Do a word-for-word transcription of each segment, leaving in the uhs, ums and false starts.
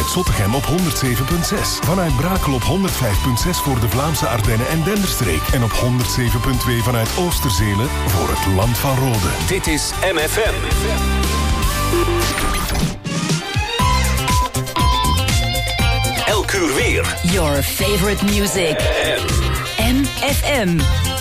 vanuit Zottegem op honderd zeven komma zes. Vanuit Brakel op honderd vijf komma zes voor de Vlaamse Ardennen en Denderstreek. En op honderd zeven komma twee vanuit Oosterzelen voor het Land van Rode. Dit is M F M. Elk uur weer. Your favorite music. M F M.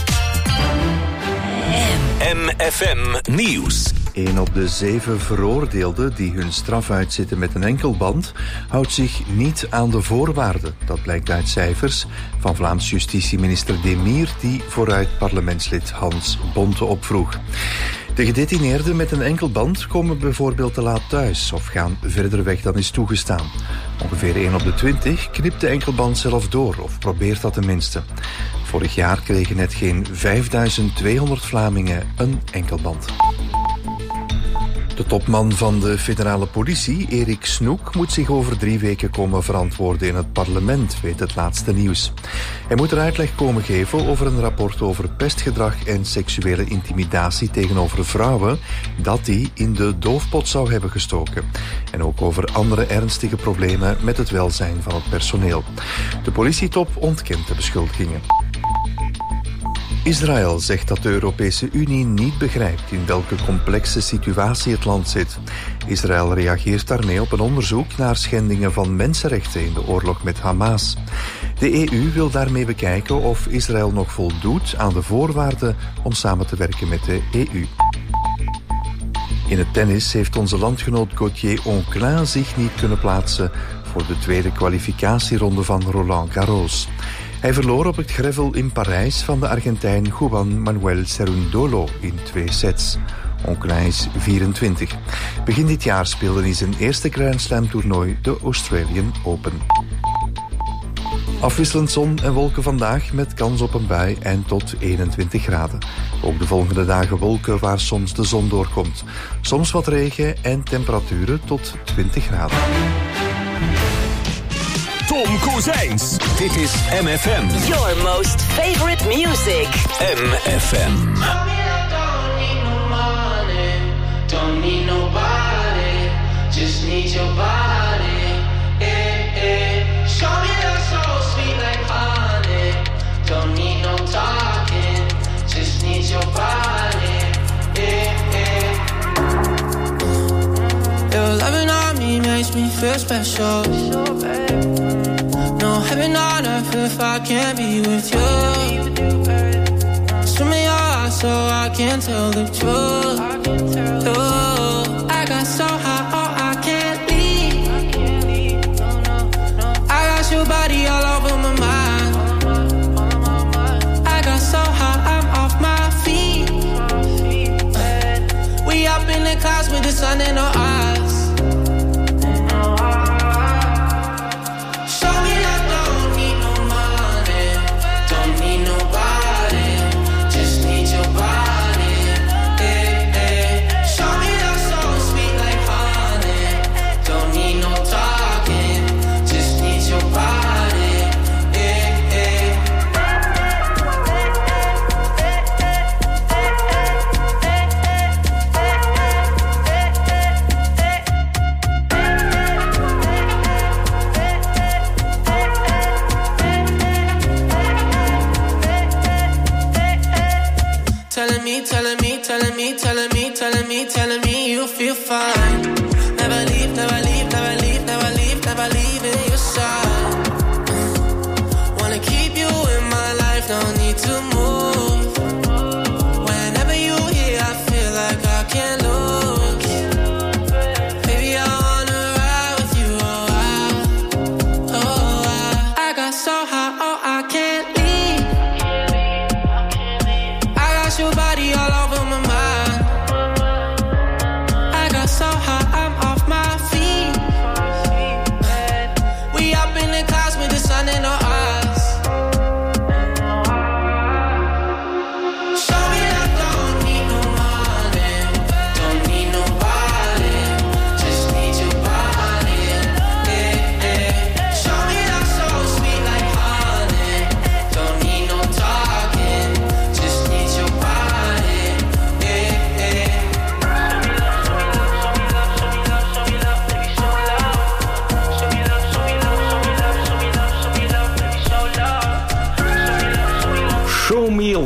M F M Nieuws. Een op de zeven veroordeelden die hun straf uitzitten met een enkelband houdt zich niet aan de voorwaarden. Dat blijkt uit cijfers van Vlaams justitieminister Demir, die vooruit parlementslid Hans Bonte opvroeg. De gedetineerden met een enkelband komen bijvoorbeeld te laat thuis of gaan verder weg dan is toegestaan. Ongeveer één op de twintig knipt de enkelband zelf door of probeert dat tenminste. Vorig jaar kregen net geen vijfduizend tweehonderd Vlamingen een enkelband. De topman van de federale politie, Erik Snoek, moet zich over drie weken komen verantwoorden in het parlement, weet het laatste nieuws. Hij moet er uitleg komen geven over een rapport over pestgedrag en seksuele intimidatie tegenover vrouwen dat hij in de doofpot zou hebben gestoken. En ook over andere ernstige problemen met het welzijn van het personeel. De politietop ontkent de beschuldigingen. Israël zegt dat de Europese Unie niet begrijpt in welke complexe situatie het land zit. Israël reageert daarmee op een onderzoek naar schendingen van mensenrechten in de oorlog met Hamas. De E U wil daarmee bekijken of Israël nog voldoet aan de voorwaarden om samen te werken met de E U. In het tennis heeft onze landgenoot Gauthier Onclin zich niet kunnen plaatsen voor de tweede kwalificatieronde van Roland Garros. Hij verloor op het gravel in Parijs van de Argentijn Juan Manuel Cerundolo in twee sets. Onclin is vierentwintig. Begin dit jaar speelde hij zijn eerste Grand Slam toernooi, de Australian Open. Afwisselend zon en wolken vandaag met kans op een bui en tot eenentwintig graden. Ook de volgende dagen wolken waar soms de zon doorkomt. Soms wat regen en temperaturen tot twintig graden. Tom Kozijns. Dit is M F M. Your most favorite music. M F M. Don't need nobody, just need your body. Eh, eh. Show me that soul sweet like honey. Don't need no talking, just need your body. Eh, eh. Your loving on me makes me feel special. No heaven on earth if I can't be with you. Swim in your eyes so I can tell the truth. Oh, I got so high, oh, I can't leave. I got your body all over my mind. I got so high, I'm off my feet. We up in the clouds with the sun in our eyes. Telling me you feel fine. Never leave, never leave, never leave, never leave, never leave in your side. Wanna keep you in my life, don't need to move. Whenever you here, I feel like I can't lose. Baby, I wanna ride with you, oh I, oh I. I got so high, oh I can't leave. I got your body all over my mind. So high, I'm off my feet. We up in the clouds with the sun in our eyes. Show me that don't need no money, don't need nobody, just need your body. Eh, eh. Show me that soul sweet like honey, don't need no talking, just need your body. Eh, eh.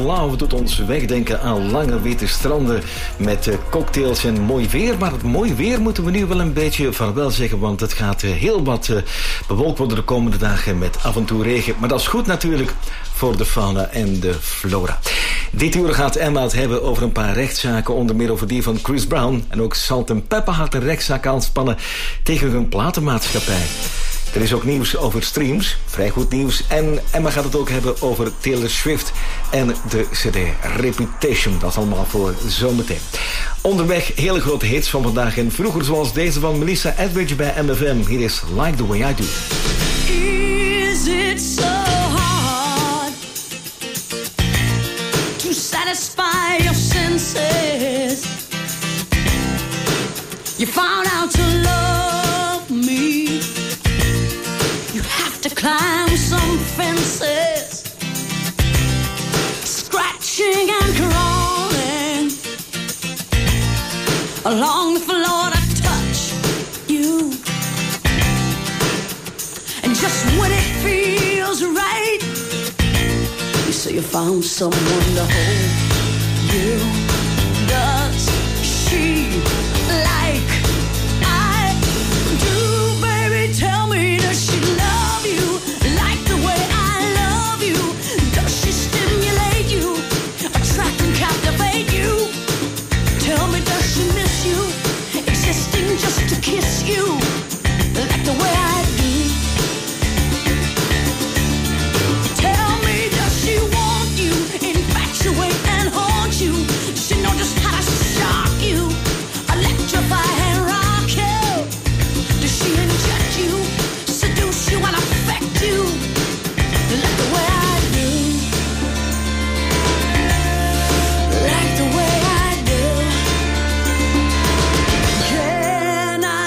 Love doet ons wegdenken aan lange witte stranden met uh, cocktails en mooi weer. Maar het mooi weer moeten we nu wel een beetje vaarwel zeggen, want het gaat uh, heel wat uh, bewolkt worden de komende dagen met af en toe regen. Maar dat is goed natuurlijk voor de fauna en de flora. Dit uur gaat Emma het hebben over een paar rechtszaken, onder meer over die van Chris Brown. En ook Salt en Pepper had een rechtszaak aanspannen tegen hun platenmaatschappij. Er is ook nieuws over streams, vrij goed nieuws. En Emma gaat het ook hebben over Taylor Swift en de cd Reputation. Dat is allemaal voor zometeen. Onderweg hele grote hits van vandaag en vroeger, zoals deze van Melissa Etheridge bij M F M. Hier is Like the Way I Do. Is it so hard to satisfy your senses? You found out to love me. You have to climb some fences, scratching and crawling along the floor to touch you. And just when it feels right, you say you found someone to hold you. Does she like I do, baby? Tell me, does she love you like the way I love you? Does she stimulate you, attract and captivate you? Tell me, does she miss you, existing just to kiss you like the way I do? Tell me, does she want you, infatuate and haunt you? Does she know just how to shock you, electrify and rock you? Does she inject you, seduce you and affect you like the way I do? Like the way I do. Can I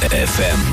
F M.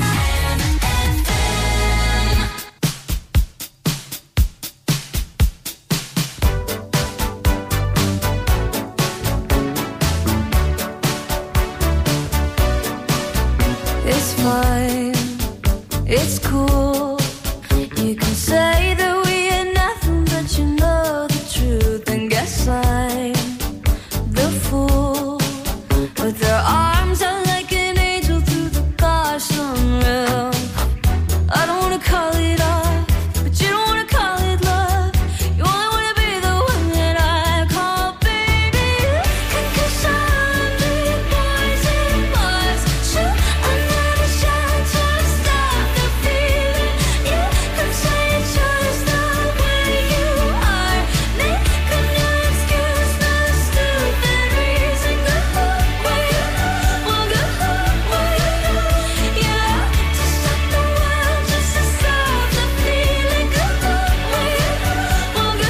It's fine, it's cool. You can say that we ain't nothing, but you know the truth. And guess I'm the fool. With their arms out like an angel through the gosh unreal. I don't wanna call it off, but you don't wanna call it love. You only wanna be the one that I call baby. Cause I'm big boys and boys. Shoot another shot to stop the feeling. You could say it's just the way you are. Making no excuse, no stupid reason. Go where you well, go where you yeah. To stop the world, just to stop the feeling. Go where you well, go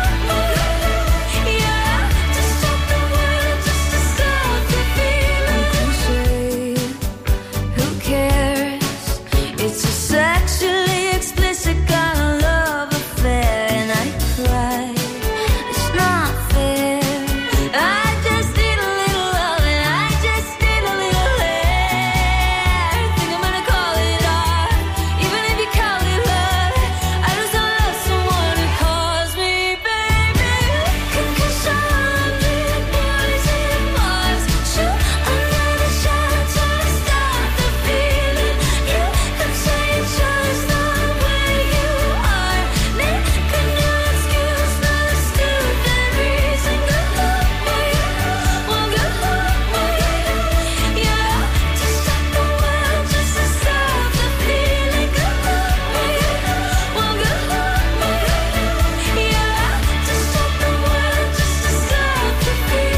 yeah. To stop the world, just to stop the feeling. Crusade, who cares? It's a sexually explicit kind of love affair, and I cry. It's not fair. I just need a little love, and I just need a little air. Think I'm gonna call it art, even if you call it love. I just don't love someone who calls me baby. Cause I'm big boys and boys. Shoot another shot to stop the feeling. You could say it's just the way you are. Making no excuse, no stupid reason. Go where you well, go where yeah. To stop the world, just to stop the feeling. Go where you well, go yeah. To stop the world, just to stop the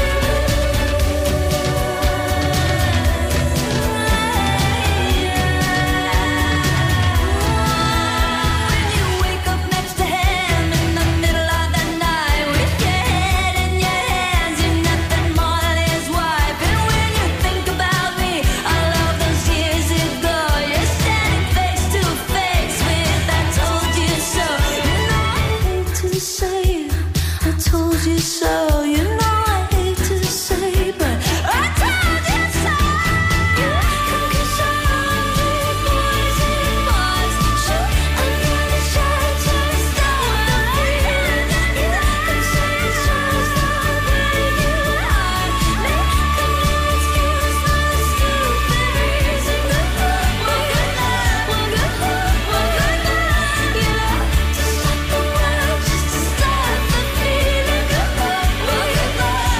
When you wake up next to him in the middle of the night with your head in your hands, you're nothing more than his wife. And when you think about me, all of those years ago, you're standing face to face with I told you so. You know I hate to say it, I told you so. You know I hate to say, but I told you so. Cause I'm big boys and boys. Shoot another shot to stop the feeling. You could say it's just the way you are. Making no excuse, no stupid reason. Go well, go well, go yeah. To stop the world, just to stop the feeling. Go well, go well, go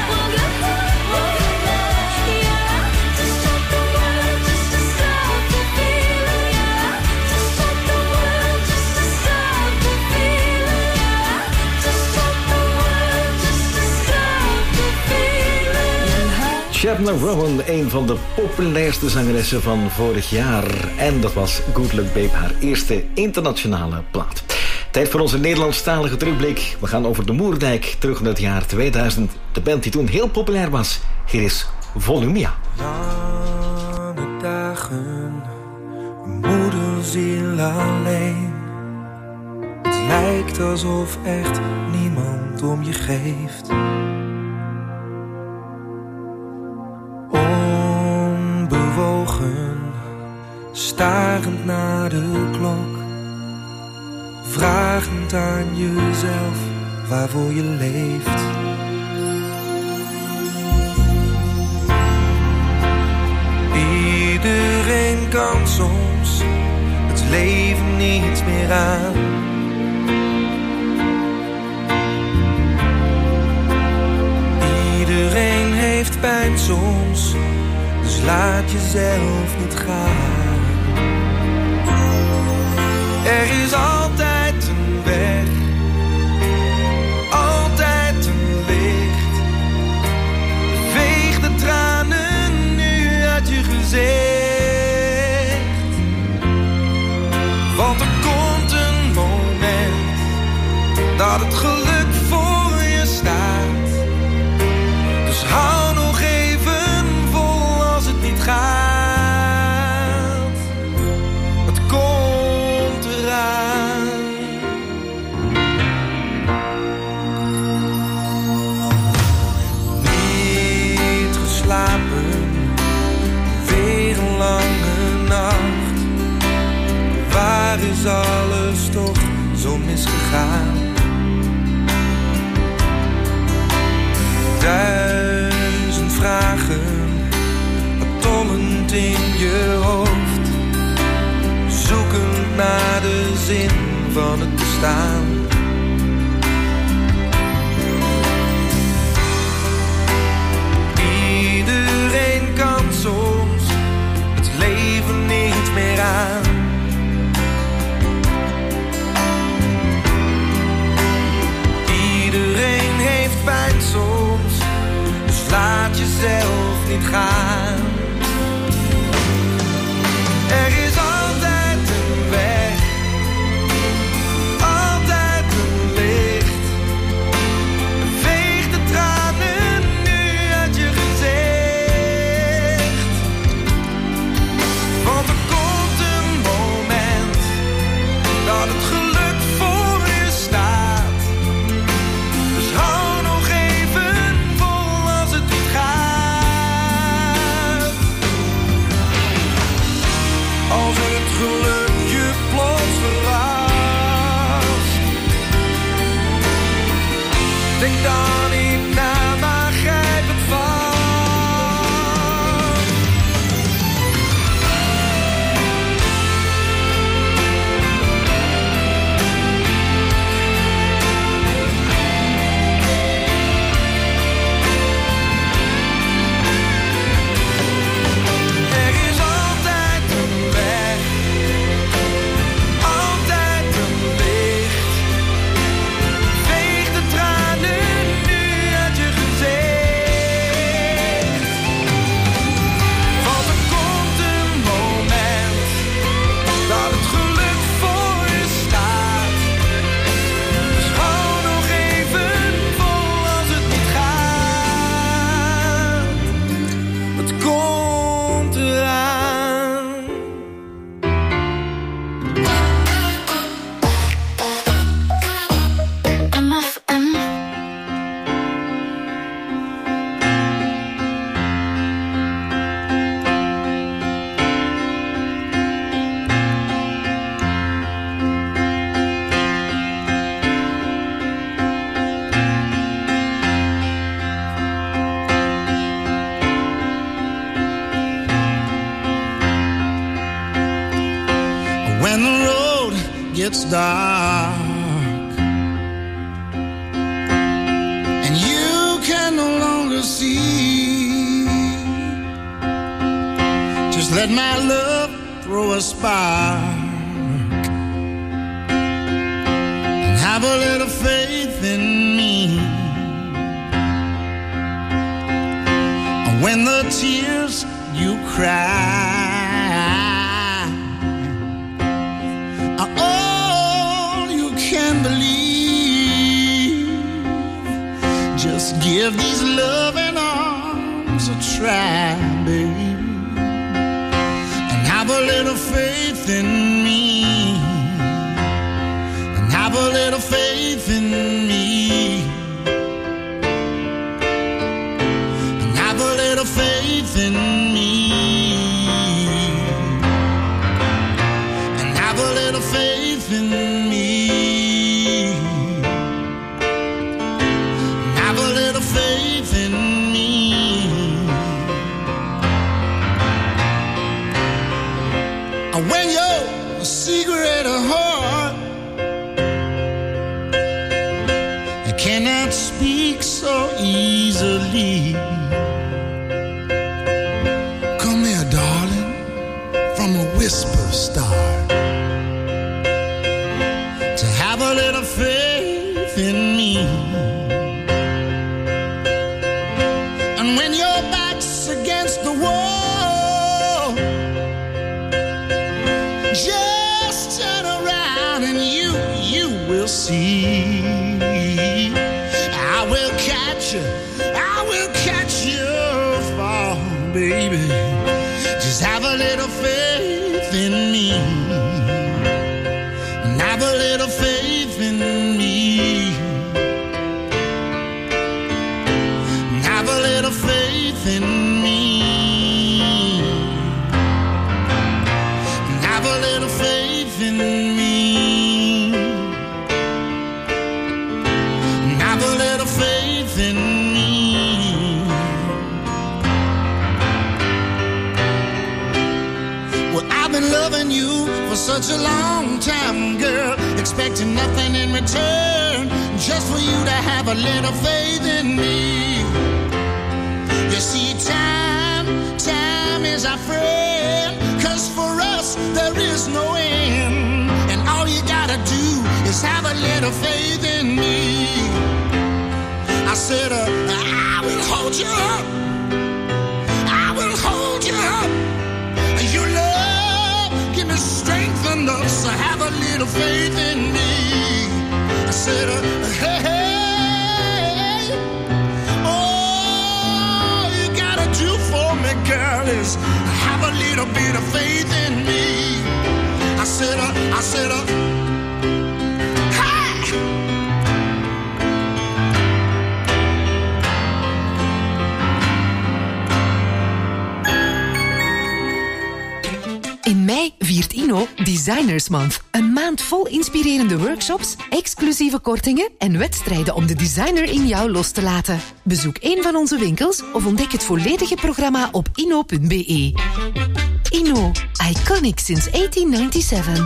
yeah. To stop the world, just to stop the feeling. Yeah. To stop the world, just to stop the feeling. Yeah. To stop the world, just to stop the feeling. Shabnam Rowan, een van de populairste zangeressen van vorig jaar. En dat was Good Luck Babe, haar eerste internationale plaat. Tijd voor onze Nederlandstalige terugblik. We gaan over de Moerdijk, terug naar het jaar tweeduizend. De band die toen heel populair was. Hier is Volumia. Lange dagen, moederziel alleen. Het lijkt alsof echt niemand om je geeft. Onbewogen, starend naar de klok. Vragend aan jezelf waarvoor je leeft. Iedereen kan soms het leven niet meer aan. Iedereen heeft pijn soms, dus laat jezelf niet gaan. Er is altijd een weg, altijd een licht. Veeg de tranen nu uit je gezicht. Want er komt een moment dat het geluk voor je staat. Hou nog even vol als het niet gaat. alles toch zo misgegaan. Duizend vragen, tollend in je hoofd, zoekend naar de zin van het bestaan. Iedereen kan soms het leven niet meer aan. Iedereen heeft pijn soms, dus laat jezelf niet gaan. Er is altijd een weg, altijd een licht. Veeg de tranen nu uit je gezicht. Want er komt een moment dat het geluk voor je staat. Dus hou nog even vol als het niet gaat. Als er het geluk je plots verrast, denk dan niet na, maar grijp het vast. Er is altijd een weg, altijd een licht. Veeg de tranen nu uit je gezicht. Want er komt een moment dat het geluk voor je staat. Dus hou nog even vol als het niet gaat. Het komt eraan. M F M. When the road gets dark and you can no longer see, just let my love throw a spark and have a little faith in me. And when the tears you cry are all you can believe, just give these loving arms a try, baby, and have a little faith in me, and have a little faith in me, and have a little faith in me. Have a little faith in me. Have a little faith in me. When your secret heart cannot speak so easily, come here, darling, from a whisper start. Have a little faith in me. And when your back's against the wall, just turn around and you, you will see. I will catch you, I will catch you fall, baby. Just have a little faith in me. Have a little faith in me. Have a little faith in me. Have a little faith in me. been loving you for such a long time, girl, expecting nothing in return, just for you to have a little faith in me. You see, time, time is our friend, 'cause for us there is no end, and all you gotta do is have a little faith in me. I said, uh, I will hold you up, I will hold you up. Your love, give me strength enough, so have a little faith in me. I said, uh, hey, hey, all you gotta do for me, girl, is have a little bit of faith in me. I said, uh, I said, uh, in mei viert Inno Designers Month. Een maand vol inspirerende workshops, exclusieve kortingen en wedstrijden om de designer in jou los te laten. Bezoek een van onze winkels of ontdek het volledige programma op inno punt be. Inno, iconic since eighteen ninety-seven.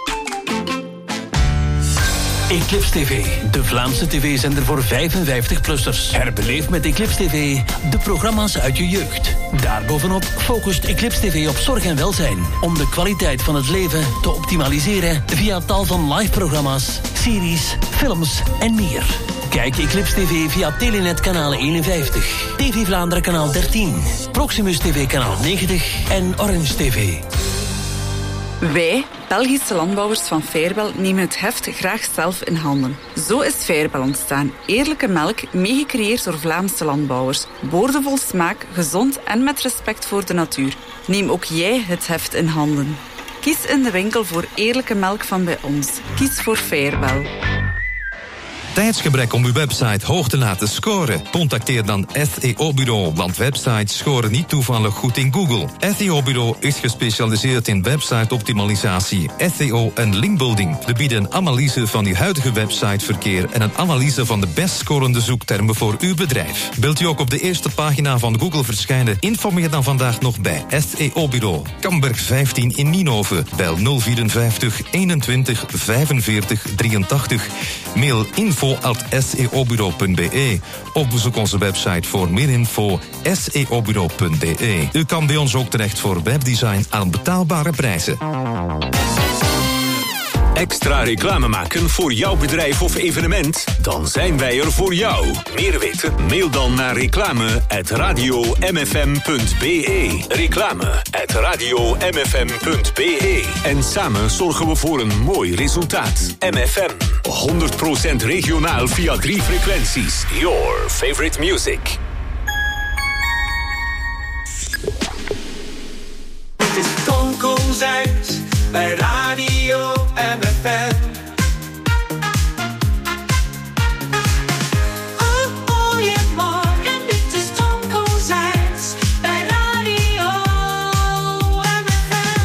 Eclipse T V, de Vlaamse tv-zender voor vijfenvijftig-plussers. Herbeleef met Eclipse T V de programma's uit je jeugd. Daarbovenop focust Eclipse T V op zorg en welzijn, om de kwaliteit van het leven te optimaliseren via tal van live-programma's, series, films en meer. Kijk Eclipse T V via Telenet kanaal eenenvijftig, T V Vlaanderen kanaal dertien, Proximus T V kanaal negentig en Orange T V. Wij, Belgische landbouwers van Fairbel, nemen het heft graag zelf in handen. Zo is Fairbel ontstaan. Eerlijke melk, meegecreëerd door Vlaamse landbouwers. Boordevol smaak, gezond en met respect voor de natuur. Neem ook jij het heft in handen. Kies in de winkel voor eerlijke melk van bij ons. Kies voor Fairbel. Tijdsgebrek om uw website hoog te laten scoren? Contacteer dan S E O-bureau, want websites scoren niet toevallig goed in Google. S E O-bureau is gespecialiseerd in website-optimalisatie, S E O en linkbuilding. We bieden een analyse van uw huidige websiteverkeer en een analyse van de best scorende zoektermen voor uw bedrijf. Wilt u ook op de eerste pagina van Google verschijnen? Informeer dan vandaag nog bij S E O-bureau. Kamberg vijftien in Nienhoven. Bel nul vierenvijftig eenentwintig vijfenveertig drieëntachtig. Mail info at s e o bureau punt be of bezoek onze website voor meer info s e o bureau punt be. U kan bij ons ook terecht voor webdesign aan betaalbare prijzen. Extra reclame maken voor jouw bedrijf of evenement? Dan zijn wij er voor jou. Meer weten? Mail dan naar reclame at radio m f m punt be. Reclame at radio m f m punt be. En samen zorgen we voor een mooi resultaat. M F M, honderd procent regionaal via drie frequenties. Your favorite music. Het is Toon Kozijns bij Radio M F M. Goedemorgen, dit is Toon Kozijns bij Radio M F M.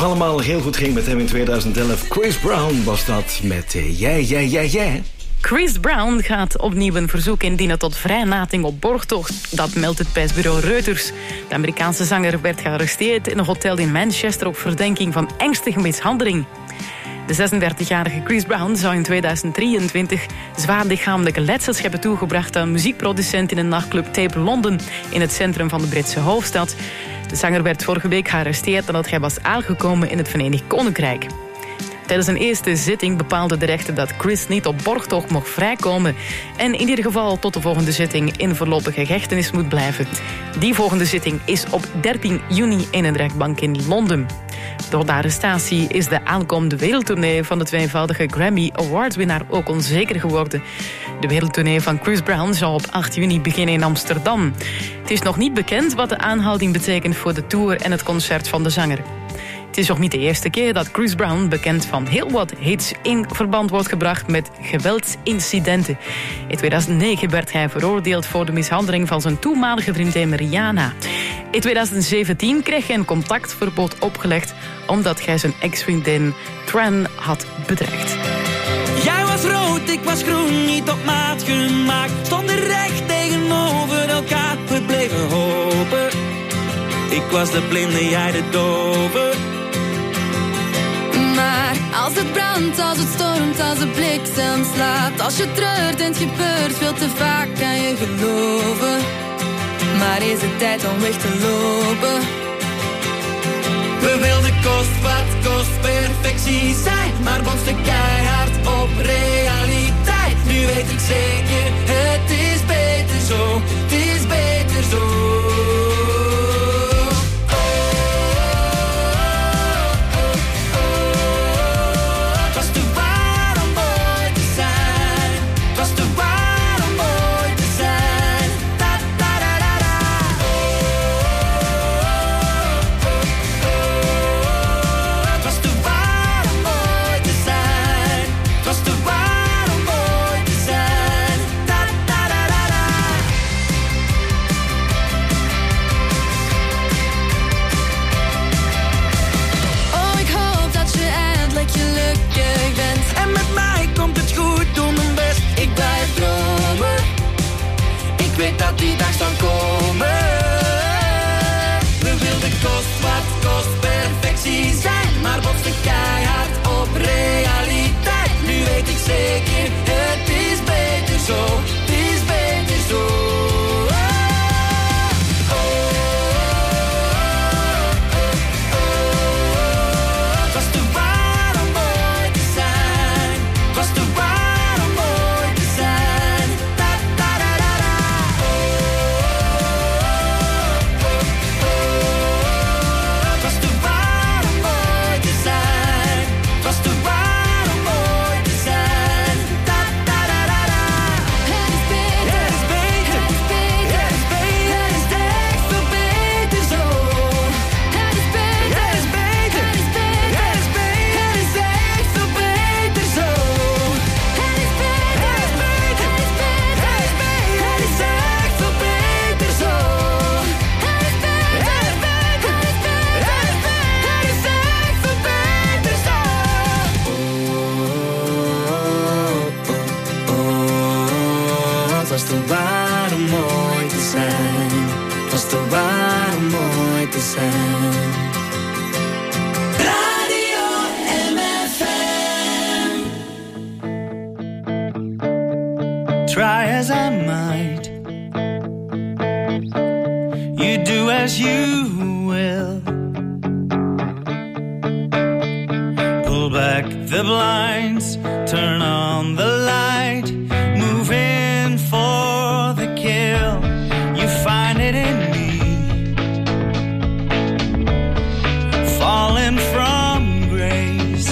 nog allemaal heel goed ging met hem in tweeduizend elf. Chris Brown was dat met uh, Jij, Jij, Jij, Jij. Chris Brown gaat opnieuw een verzoek indienen tot vrijlating op borgtocht. Dat meldt het persbureau Reuters. De Amerikaanse zanger werd gearresteerd in een hotel in Manchester op verdenking van ernstige mishandeling. De zesendertigjarige Chris Brown zou in tweeduizend drieëntwintig zwaar lichamelijke letsels hebben toegebracht aan muziekproducent in een nachtclub Tape London in het centrum van de Britse hoofdstad. De zanger werd vorige week gearresteerd nadat hij was aangekomen in het Verenigd Koninkrijk. Tijdens een eerste zitting bepaalde de rechter dat Chris niet op borgtocht mocht vrijkomen en in ieder geval tot de volgende zitting in voorlopige hechtenis moet blijven. Die volgende zitting is op dertien juni in een rechtbank in Londen. Door de arrestatie is de aankomende wereldtournee van de tweevoudige Grammy Award-winnaar ook onzeker geworden. De wereldtournee van Chris Brown zal op acht juni beginnen in Amsterdam. Het is nog niet bekend wat de aanhouding betekent voor de tour en het concert van de zanger. Het is nog niet de eerste keer dat Chris Brown, bekend van heel wat hits, in verband wordt gebracht met geweldsincidenten. In tweeduizend negen werd hij veroordeeld voor de mishandeling van zijn toenmalige vriendin Rihanna. In tweeduizend zeventien kreeg hij een contactverbod opgelegd omdat hij zijn ex-vriendin Tran had bedreigd. Jij was rood, ik was groen, niet op maat gemaakt. Stonden recht tegenover elkaar, we bleven hopen. Ik was de blinde, jij de dove. Maar als het brandt, als het stormt, als de bliksem slaat, als je treurt en het gebeurt veel te vaak, kan je geloven. Maar is het tijd om weg te lopen? We wilden kost wat kost perfectie zijn, maar botsten keihard op realiteit. Nu weet ik zeker, het is beter zo, het is beter zo. Dat die dag zou komen. We wilden kost wat kost perfectie zijn, maar botsten keihard op realiteit. Nu weet ik zeker, het is beter zo, het is beter zo. Radio M F M. Try as I might, you do as you will. Pull back the blinds, turn on the light, move in for the kill. You find it in me, falling from grace,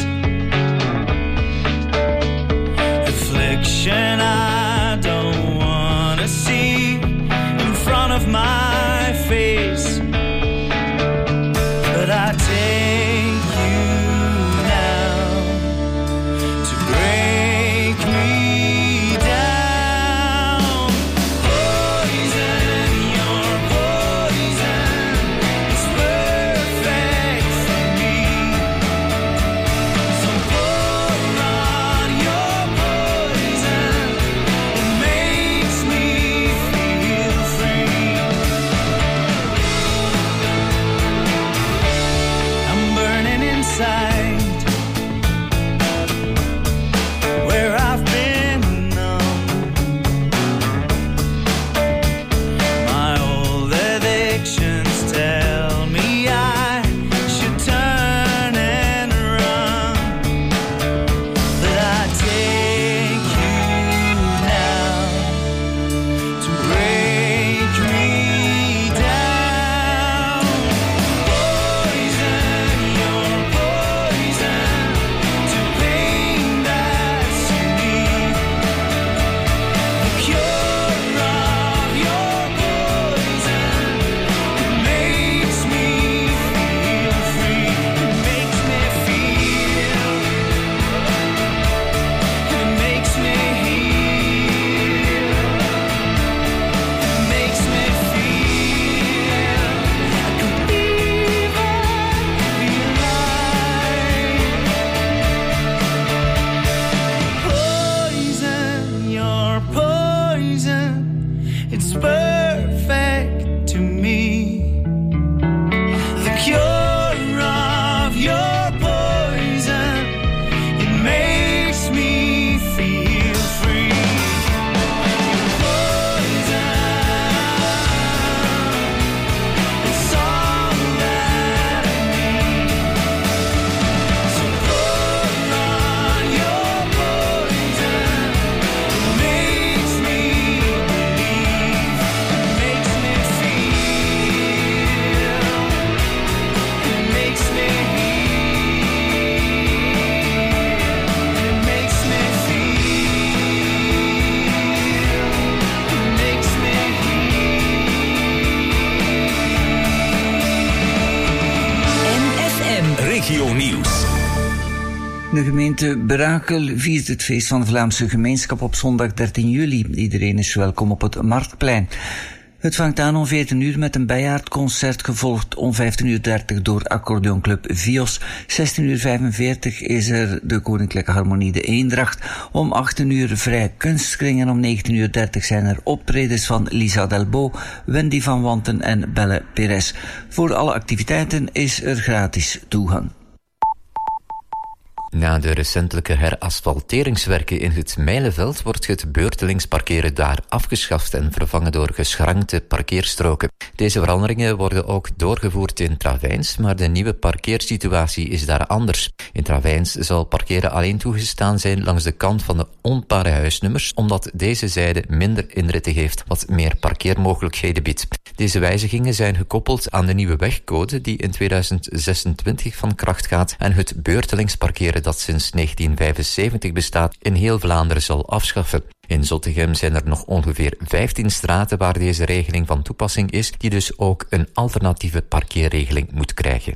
affliction I don't wanna see in front of my face, but I take you now to break me down. Poison, your poison. Gemeente Brakel viert het feest van de Vlaamse gemeenschap op zondag dertien juli. Iedereen is welkom op het Marktplein. Het vangt aan om veertien uur met een bijaardconcert, gevolgd om vijftien uur dertig door accordeonclub Vios. zestien uur vijfenveertig is er de Koninklijke Harmonie de Eendracht. Om achttien uur vrij kunstkring en om negentien uur dertig zijn er optredens van Lisa Delbo, Wendy van Wanten en Belle Perez. Voor alle activiteiten is er gratis toegang. Na de recentelijke herasfalteringswerken in het Mijlenveld wordt het beurtelings parkeren daar afgeschaft en vervangen door geschrankte parkeerstroken. Deze veranderingen worden ook doorgevoerd in Travijns, maar de nieuwe parkeersituatie is daar anders. In Travijns zal parkeren alleen toegestaan zijn langs de kant van de onpare huisnummers, omdat deze zijde minder inritten heeft, wat meer parkeermogelijkheden biedt. Deze wijzigingen zijn gekoppeld aan de nieuwe wegcode die in tweeduizend zesentwintig van kracht gaat en het beurtelings parkeren dat sinds negentien vijfenzeventig bestaat in heel Vlaanderen zal afschaffen. In Zottegem zijn er nog ongeveer vijftien straten waar deze regeling van toepassing is, die dus ook een alternatieve parkeerregeling moet krijgen.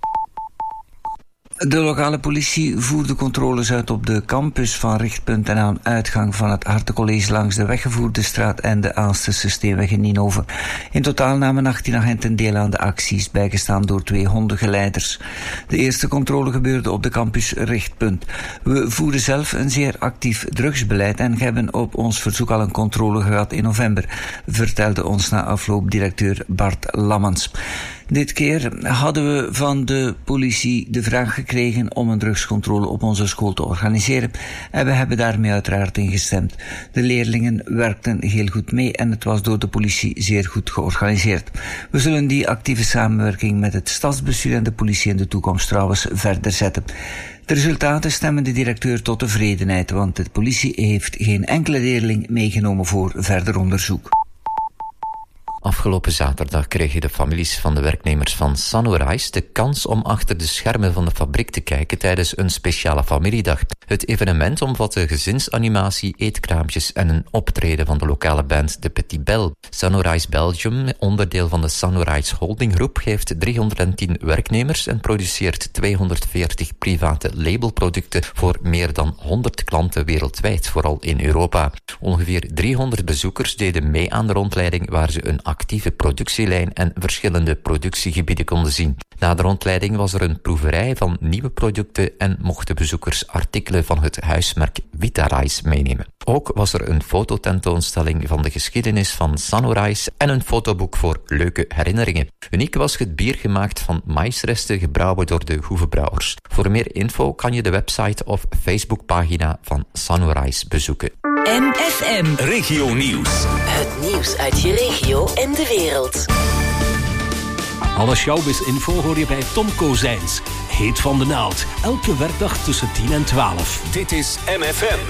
De lokale politie voerde controles uit op de campus van Richtpunt en aan uitgang van het Hartencollege langs de Weggevoerde straat en de Aansterse Steenweg in Nienhoven. In totaal namen achttien agenten deel aan de acties, bijgestaan door twee hondengeleiders. De eerste controle gebeurde op de campus Richtpunt. We voeren zelf een zeer actief drugsbeleid en hebben op ons verzoek al een controle gehad in november, vertelde ons na afloop directeur Bart Lammens. Dit keer hadden we van de politie de vraag gekregen om een drugscontrole op onze school te organiseren en we hebben daarmee uiteraard ingestemd. De leerlingen werkten heel goed mee en het was door de politie zeer goed georganiseerd. We zullen die actieve samenwerking met het stadsbestuur en de politie in de toekomst trouwens verder zetten. De resultaten stemmen de directeur tot tevredenheid, want de politie heeft geen enkele leerling meegenomen voor verder onderzoek. Afgelopen zaterdag kregen de families van de werknemers van Sunrise de kans om achter de schermen van de fabriek te kijken tijdens een speciale familiedag. Het evenement omvatte gezinsanimatie, eetkraampjes en een optreden van de lokale band De Petit Bel. Sunrise Belgium, onderdeel van de Sunrise Holding Groep, heeft driehonderdtien werknemers en produceert tweehonderdveertig private labelproducten voor meer dan honderd klanten wereldwijd, vooral in Europa. Ongeveer driehonderd bezoekers deden mee aan de rondleiding waar ze een actieve productielijn en verschillende productiegebieden konden zien. Na de rondleiding was er een proeverij van nieuwe producten en mochten bezoekers artikelen van het huismerk Vitarice meenemen. Ook was er een fototentoonstelling van de geschiedenis van Sunrise en een fotoboek voor leuke herinneringen. Uniek was het bier gemaakt van maïsresten gebrouwen door de Hoevenbrouwers. Voor meer info kan je de website of Facebookpagina van Sunrise bezoeken. M F M Regio Nieuws. Het nieuws uit je regio en de wereld. Alle showbiz-info hoor je bij Tom Kozijns. Heet van de naald. Elke werkdag tussen tien en twaalf. Dit is M F M.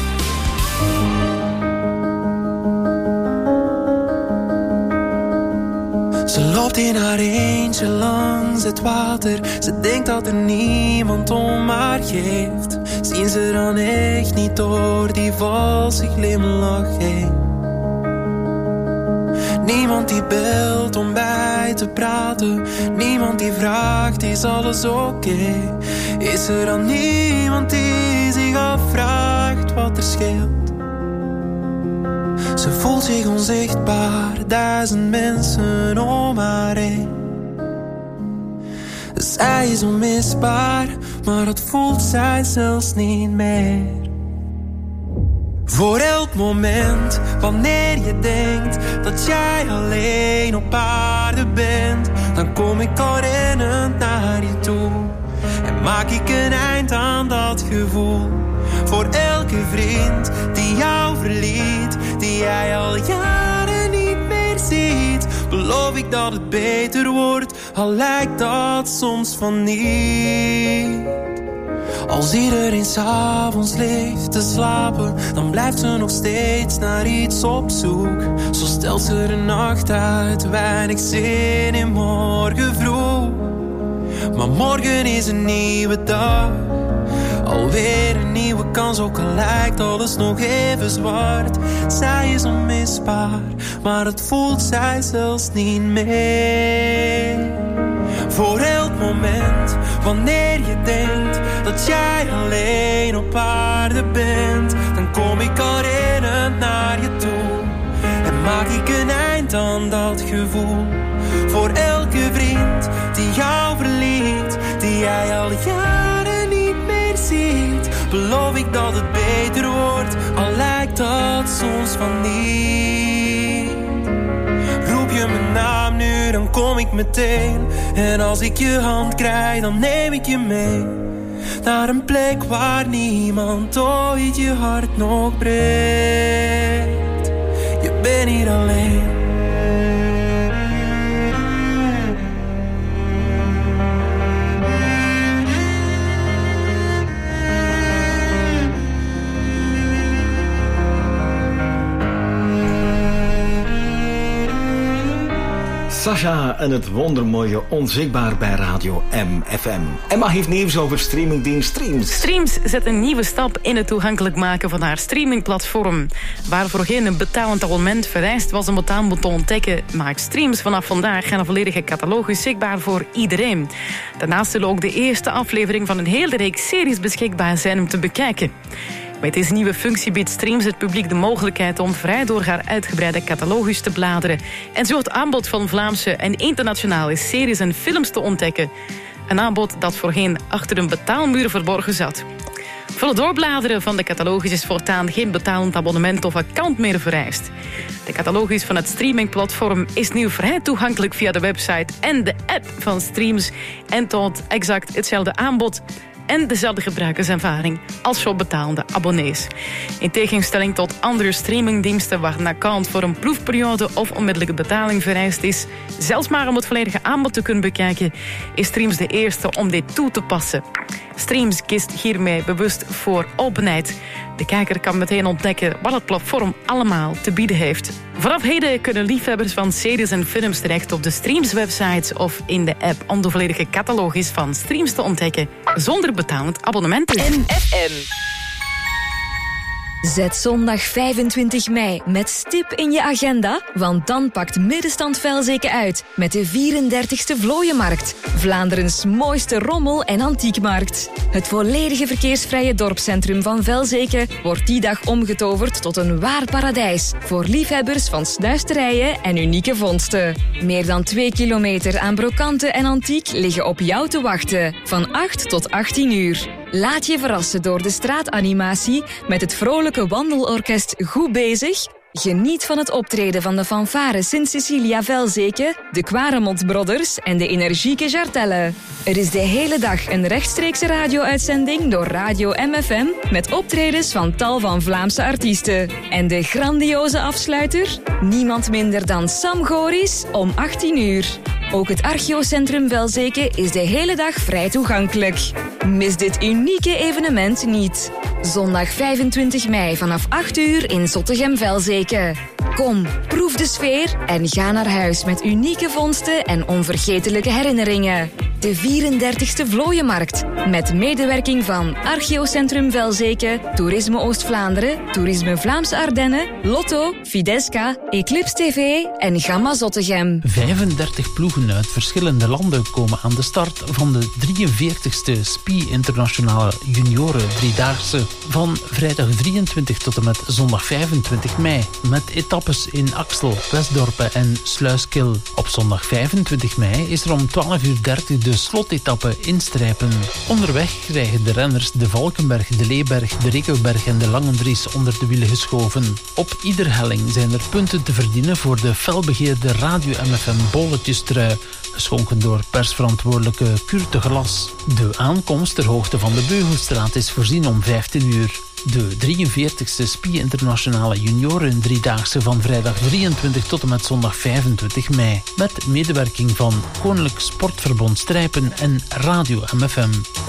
Ze loopt in haar eentje langs het water. Ze denkt dat er niemand om haar geeft. Zien ze dan echt niet door die valse glimlach heen? Niemand die belt om bij te praten. Niemand die vraagt, is alles oké? Okay? Is er dan niemand die zich afvraagt wat er scheelt? Ze voelt zich onzichtbaar, duizend mensen om haar heen. Zij is onmisbaar, maar dat voelt zij zelfs niet meer. Voor elk moment, wanneer je denkt dat jij alleen op aarde bent, dan kom ik al rennend naar je toe en maak ik een eind aan dat gevoel. Voor elke vriend die jou verliet, die jij al jaren niet meer ziet, beloof ik dat het beter wordt, al lijkt dat soms van niet. Als iedereen 's avonds ligt te slapen, dan blijft ze nog steeds naar iets op zoek. Zo stelt ze de nacht uit, weinig zin in morgen vroeg. Maar morgen is een nieuwe dag, alweer een nieuwe kans, ook al lijkt alles nog even zwart. Zij is onmisbaar, maar het voelt zij zelfs niet meer. Voor elk moment, Wanneer je denkt dat jij alleen op aarde bent, dan kom ik al rennend naar je toe en maak ik een eind aan dat gevoel. Voor elke vriend die jou verliet, die jij al jaren niet meer ziet, beloof ik dat het beter wordt, al lijkt dat soms van niet. Roep je mijn naam nu, dan kom ik meteen. En als ik je hand krijg, dan neem ik je mee naar een plek waar niemand ooit je hart nog breekt. Je bent hier alleen. Sasha en het wondermooie Onzichtbaar bij Radio M F M. Emma heeft nieuws over streamingdienst Streams. Streams zet een nieuwe stap in het toegankelijk maken van haar streamingplatform. Waar voorheen een betalend abonnement vereist was om het aanbod te ontdekken, maakt Streams vanaf vandaag een volledige catalogus zichtbaar voor iedereen. Daarnaast zullen ook de eerste aflevering van een hele reeks series beschikbaar zijn om te bekijken. Met deze nieuwe functie biedt Streams het publiek de mogelijkheid om vrij door haar uitgebreide catalogus te bladeren en zo het aanbod van Vlaamse en internationale series en films te ontdekken. Een aanbod dat voorheen achter een betaalmuur verborgen zat. Voor het doorbladeren van de catalogus is voortaan geen betalend abonnement of account meer vereist. De catalogus van het streamingplatform is nu vrij toegankelijk via de website en de app van Streams en toont exact hetzelfde aanbod en dezelfde gebruikerservaring als voor betalende abonnees. In tegenstelling tot andere streamingdiensten waar een account voor een proefperiode of onmiddellijke betaling vereist is, zelfs maar om het volledige aanbod te kunnen bekijken, is Streams de eerste om dit toe te passen. Streams kiest hiermee bewust voor openheid. De kijker kan meteen ontdekken wat het platform allemaal te bieden heeft. Vanaf heden kunnen liefhebbers van series en films terecht op de Streams-websites of in de app om de volledige catalogus van Streams te ontdekken, zonder betalend abonnement. M F M. Zet zondag vijfentwintig mei met stip in je agenda, want dan pakt Middenstand Velzeke uit met de vierendertigste Vlooienmarkt. Vlaanderens mooiste rommel- en antiekmarkt. Het volledige verkeersvrije dorpscentrum van Velzeke wordt die dag omgetoverd tot een waar paradijs voor liefhebbers van snuisterijen en unieke vondsten. Meer dan twee kilometer aan brokanten en antiek liggen op jou te wachten, van acht tot achttien uur. Laat je verrassen door de straatanimatie met het vrolijke wandelorkest Goed Bezig. Geniet van het optreden van de fanfare Sint-Cecilia Velzeke, de Quaremont Brothers en de energieke Jartelle. Er is de hele dag een rechtstreekse radio-uitzending door Radio M F M met optredens van tal van Vlaamse artiesten. En de grandioze afsluiter? Niemand minder dan Sam Goris om achttien uur. Ook het Archeocentrum Velzeke is de hele dag vrij toegankelijk. Mis dit unieke evenement niet. Zondag vijfentwintig mei vanaf acht uur in Zottegem-Velzeke. Kom, proef de sfeer en ga naar huis met unieke vondsten en onvergetelijke herinneringen. De vierendertigste Vlooienmarkt. Met medewerking van Archeocentrum Velzeke, Toerisme Oost-Vlaanderen, Toerisme Vlaamse Ardennen, Lotto, Fidesca, Eclipse T V en Gamma Zottegem. vijfendertig ploegen uit verschillende landen komen aan de start van de drieënveertigste S P I Internationale Junioren Driedaagse. Van vrijdag drieëntwintig tot en met zondag vijfentwintig mei. Met etappes in Axel, Westdorpen en Sluiskil. Op zondag vijfentwintig mei is er om twaalf uur dertig de slotetappe instrijpen. Onderweg krijgen de renners de Valkenberg, de Leeberg, de Rekelberg en de Langendries onder de wielen geschoven. Op ieder helling zijn er punten te verdienen voor de felbegeerde Radio M F M bolletjestrui, geschonken door persverantwoordelijke Kurt de Glas. De aankomst ter hoogte van de Beugelstraat is voorzien om vijftien uur. De drieënveertigste S P I Internationale Junioren Driedaagse van vrijdag drieëntwintig tot en met zondag vijfentwintig mei. Met medewerking van Koninklijk Sportverbond Strijpen en Radio M F M.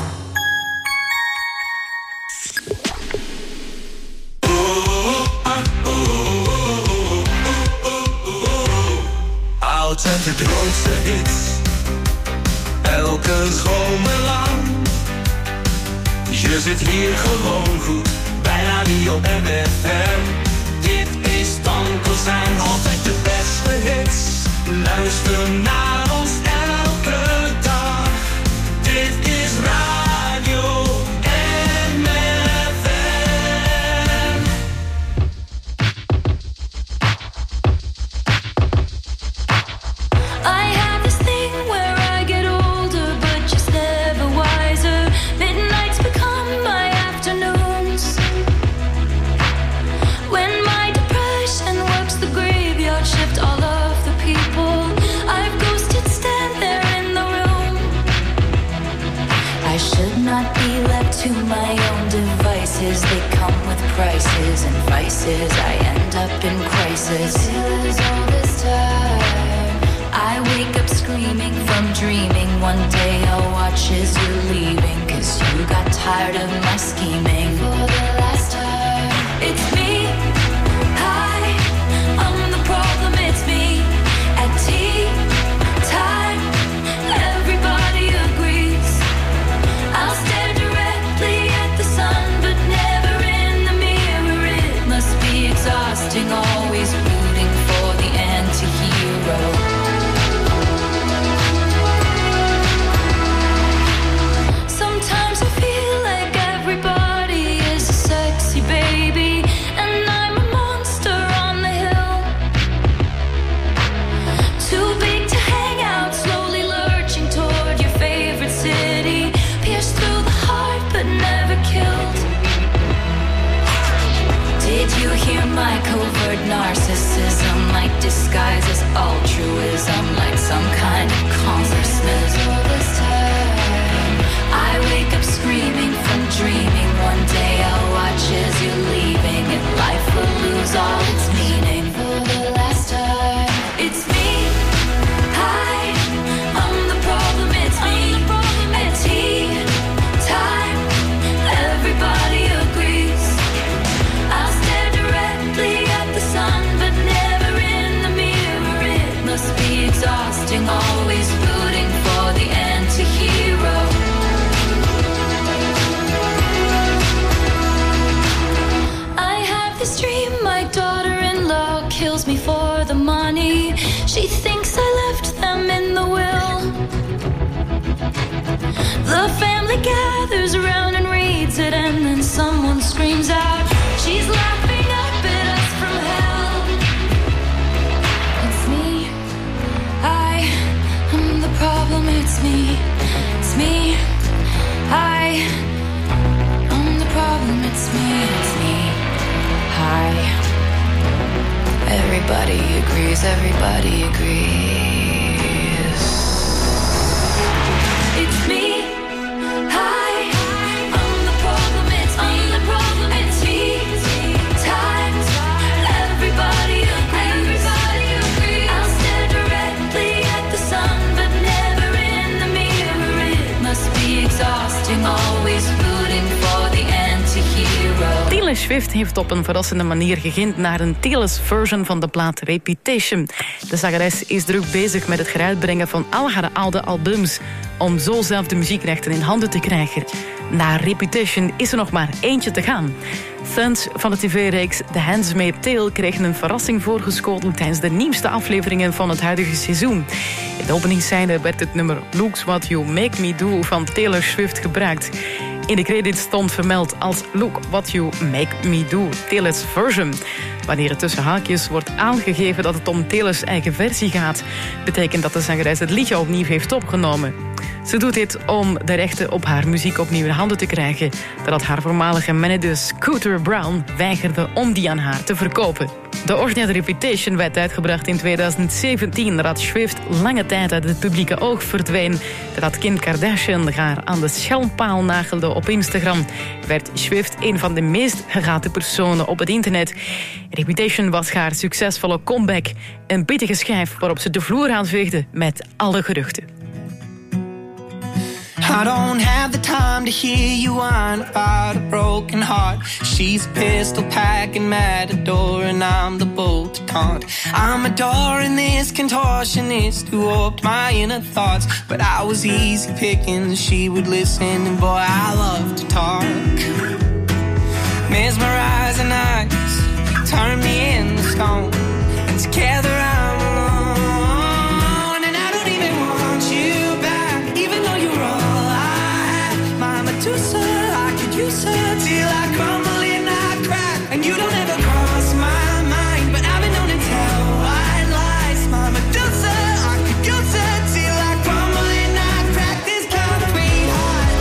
Oud en de grootste hits, elke zomer lang. Je zit hier gewoon goed bij Radio M F M. Dit is Tom Kozijn, altijd de beste hits. Luister naar ons elke dag. Dit is devices, they come with prices and vices. I end up in crisis. Till all this time, I wake up screaming from dreaming. One day I'll watch as you're leaving, 'cause you got tired of my scheming. For the last time, it's me. Hi, I'm the problem, it's me. At tea time, everybody agrees. I'll stare directly at the sun, but never in the mirror. It must be exhausting, always rooting for the anti-hero. Sometimes I feel like everybody is a sexy baby, and I'm a monster on the hill. Too big to hang out, slowly lurching toward your favorite city. Pierced through the heart, but never killed. Did you hear my covert narcissism? Like disguise as altruism, like some kind of consciousness. All this time, I wake up screaming from dreaming. One day I'll watch as you're leaving, and life will lose all its meaning. For the last time, it's me. Hi, I'm the problem, it's me. At tea time, everybody agrees. I'll stare directly at the sun, but never in the mirror. It must be exhausting, always rooting for the anti-hero. I have this dream, my daughter-in-law kills me for the money. She thinks I left them in the will. The family gathers around and reads it, and then someone screams out, she's laughing up at us from hell. It's me. I am the problem, it's me. It's me. I am the problem, it's me. It's me. Hi. Everybody agrees, everybody agrees. It's me. Hi. I'm the problem, it's me. I'm the problem, it's me. Time. Everybody agrees. Everybody agrees. I'll stare directly at the sun, but never in the mirror. It must be exhausting, always rooting for the anti-hero. Taylor Swift heeft op een verrassende manier gegint naar een Taylor's version van de plaat Reputation. De zangeres is druk bezig met het heruitbrengen van al haar oude albums, om zo zelf de muziekrechten in handen te krijgen. Na Reputation is er nog maar eentje te gaan. Fans van de tv-reeks The Handmaid's Tale kregen een verrassing voorgeschoteld tijdens de nieuwste afleveringen van het huidige seizoen. In de openingsscène werd het nummer Look's What You Make Me Do van Taylor Swift gebruikt. In de credits stond vermeld als Look What You Make Me Do, Taylor's version. Wanneer er tussen haakjes wordt aangegeven dat het om Taylor's eigen versie gaat, betekent dat de zangeres het liedje opnieuw heeft opgenomen. Ze doet dit om de rechten op haar muziek opnieuw in handen te krijgen, nadat haar voormalige manager Scooter Brown weigerde om die aan haar te verkopen. De originele Reputation werd uitgebracht in tweeduizend zeventien... nadat Swift lange tijd uit het publieke oog verdween. Nadat Kim Kardashian haar aan de schelmpaal nagelde op Instagram, werd Swift een van de meest gegate personen op het internet. Reputation was haar succesvolle comeback. Een pittige schijf waarop ze de vloer aanveegde met alle geruchten. I don't have the time to hear you whine about a broken heart. She's a pistol packing matador and I'm the bolt to taunt. I'm adoring this contortionist who warped my inner thoughts, but I was easy picking, she would listen, and boy, I love to talk. Mesmerizing eyes, turn me into stone, and together I'm alone, and I don't even want you back, even though you're all Medusa, I could use her till I crumble and I crack. And you don't ever cross my mind, but I've been known to tell white lies. My Medusa, I could use her till I crumble and I crack. This concrete heart,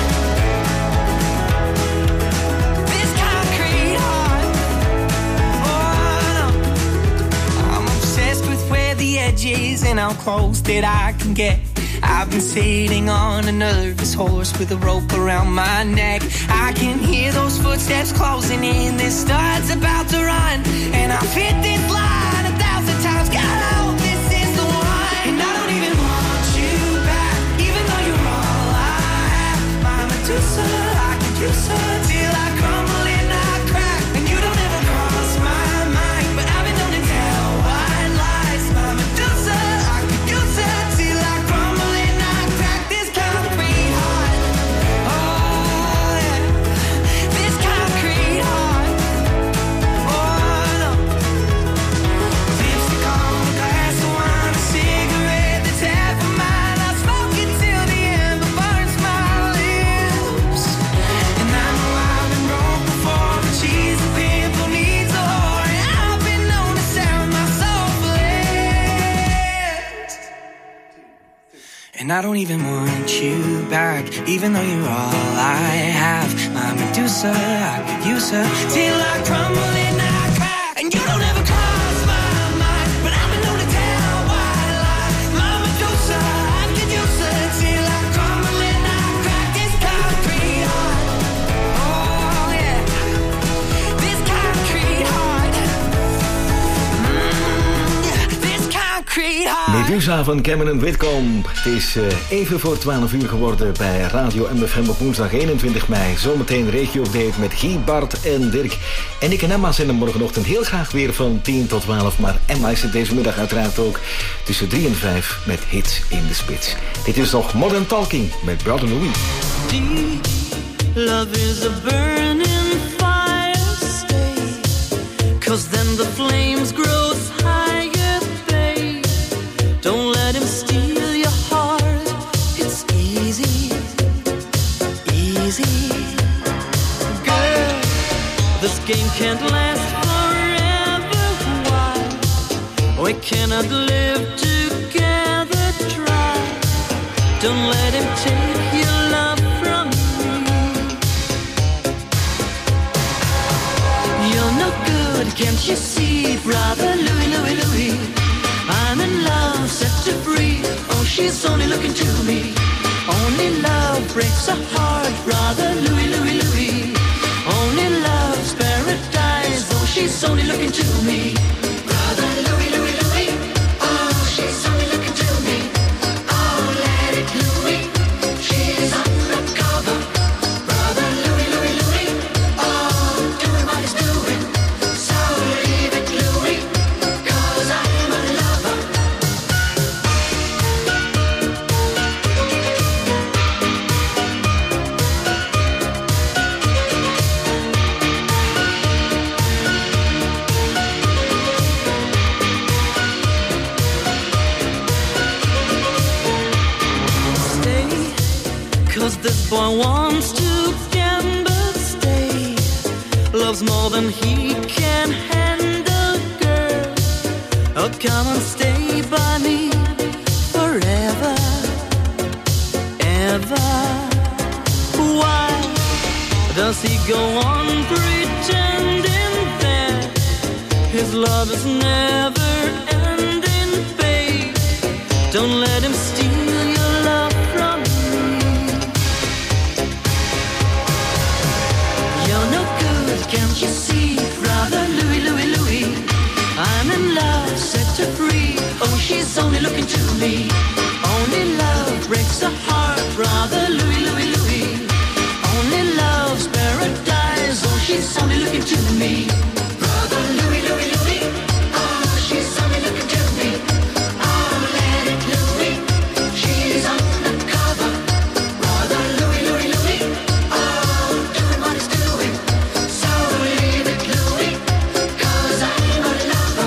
this concrete heart. Oh no, I'm obsessed with where the edge is and how close that I can get. I've been sitting on a nervous horse with a rope around my neck. I can hear those footsteps footsteps closing in. This star's about to run, and I've hit this line a thousand times. God, I hope this is the one. And I don't even want you back, even though you're all I have. My Medusa, I could use her till I crumble and I crack. And you don't ever cross my mind, but I've been known to tell white lies. My Medusa, I could use her till I crumble and I crack. This concrete heart, oh yeah, this concrete heart, oh no. Lipstick on a glass of wine, a cigarette that's half of mine. I smoke it till the ember burns my lips. And I know I've been broke before, but she's a pimple needs a whore. And I've been known to sell my soul for less. And I don't even want you back, even though you're all I have. My Medusa, I could use her till I crumble and I crack. And you don't ever cross my mind, but I've been known to tell white lies. My Medusa, I could use her till I crumble and I crack. This concrete heart, oh yeah, this concrete heart, mm, yeah, this concrete heart. Medusa van Cameron Whitcomb. Het is uh, even voor twaalf uur geworden bij Radio M F M op woensdag eenentwintig mei. Zometeen regio-update met Guy, Bart en Dirk. En ik en Emma zijn er morgenochtend heel graag weer van tien tot twaalf. Maar Emma is er deze middag uiteraard ook tussen drie en vijf met hits in de spits. Dit is nog Modern Talking met Brother Louis. Deep love is a burning fire, stay, 'cause then the flames grow higher, babe. Don't let him steal your heart. It's easy, easy. Girl, this game can't last forever. Why? We cannot live together. Try. Don't let him take your love from me. You're no good, can't you see, brother Louis, Louis, Louis? I'm in love, set her free. Oh, she's only looking to me. Only love breaks a heart, brother Louis, Louis, Louis. Only love's paradise. Oh, she's only looking to me. Brother Louis, Louis, Louis. Oh, she's only looking to me. Oh, let it Louis. She's undercover. Brother Louis, Louis, Louis. Oh, doing what he's doing. So leave it Louis, 'cause I'm a lover. Stay, 'cause this boy wants to gamble. Stay, loves more than he can handle, girl. Oh, come and stay by me forever, ever. Why does he go on pretending that his love is never ending, babe? Don't let him steal your love from me. You're no good, can't you see, brother Louis, Louis, Louis? I'm in love, set her free. Oh, she's only looking to me. Only love breaks a heart, brother Louis, Louis, Louis. Only love's paradise. Oh, she's only looking to me. Brother Louis, Louis, Louis. Oh, she's only looking to me. Oh, let it Louis. She's undercover. Brother Louis, Louis, Louis. Oh, doing what he's doing. So leave it Louis, 'cause I'm a lover.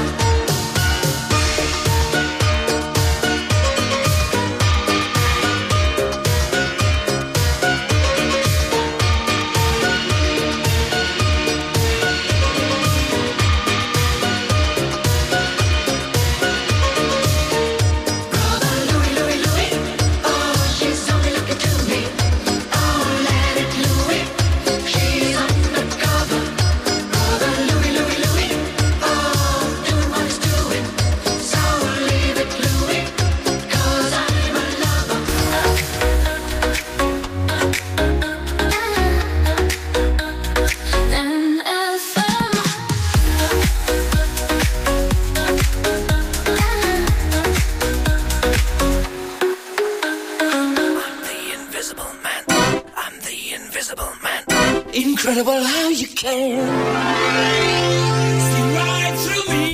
can. See right through me.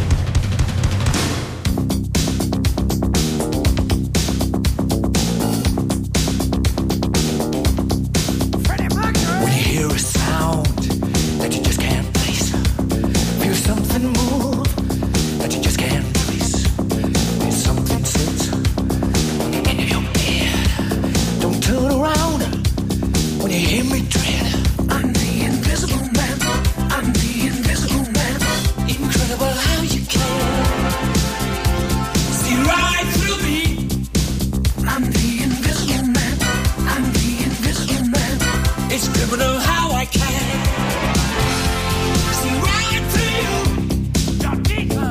When you hear a sound that you just can't place, feel something move that you just can't trace. Feel something sit on the end of your bed. Don't turn around when you hear me tread. I'm the invisible man. I'm the invisible man. Incredible how you can see right through me. I'm the invisible man. I'm the invisible man. It's criminal how I can see right through you. You're deeper.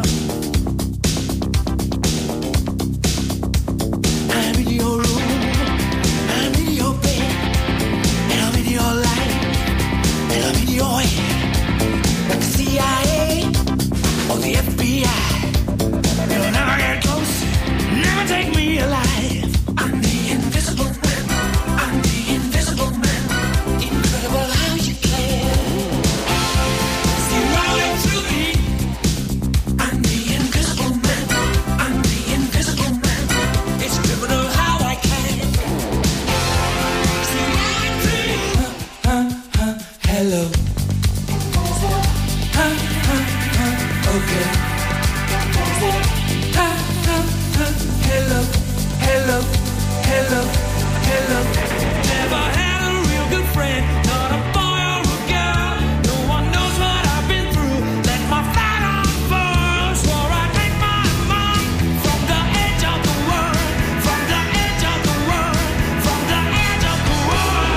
I'm in your room. I'm in your bed. And I'm in your life. And I'm in your head. Like the C I A or the F B I. You'll never get close. Never take me alive. I'm the invisible man. I'm the invisible man. Incredible how you can see right through me. I'm the invisible man. I'm the invisible man. It's criminal how I can see right through you. Huh, huh, hello. Huh, huh, huh, okay. Huh, huh, huh, hello, hello, hello, hello. Never had a real good friend, not a boy or a girl. No one knows what I've been through. Let my fat on burn. Swore I'd make my mark from the edge of the world, from the edge of the world, from the edge of the world.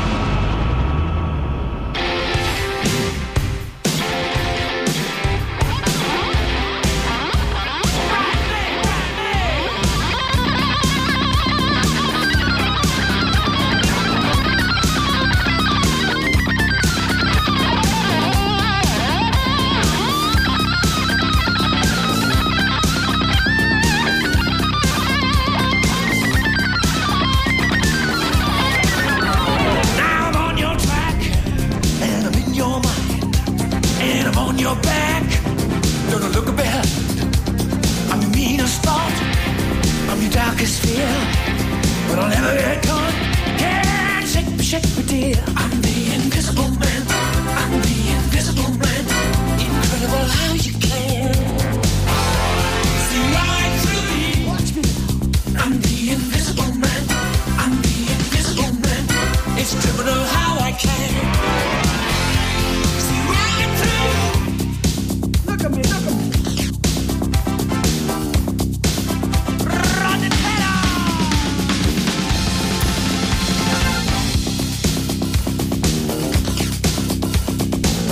Now I'm on your track, and I'm in your mind, and I'm on your back. Don't look behind. I'm your meanest thought, I'm your darkest fear, but I'll never get caught. Can't shake me, shake me, dear. I'm the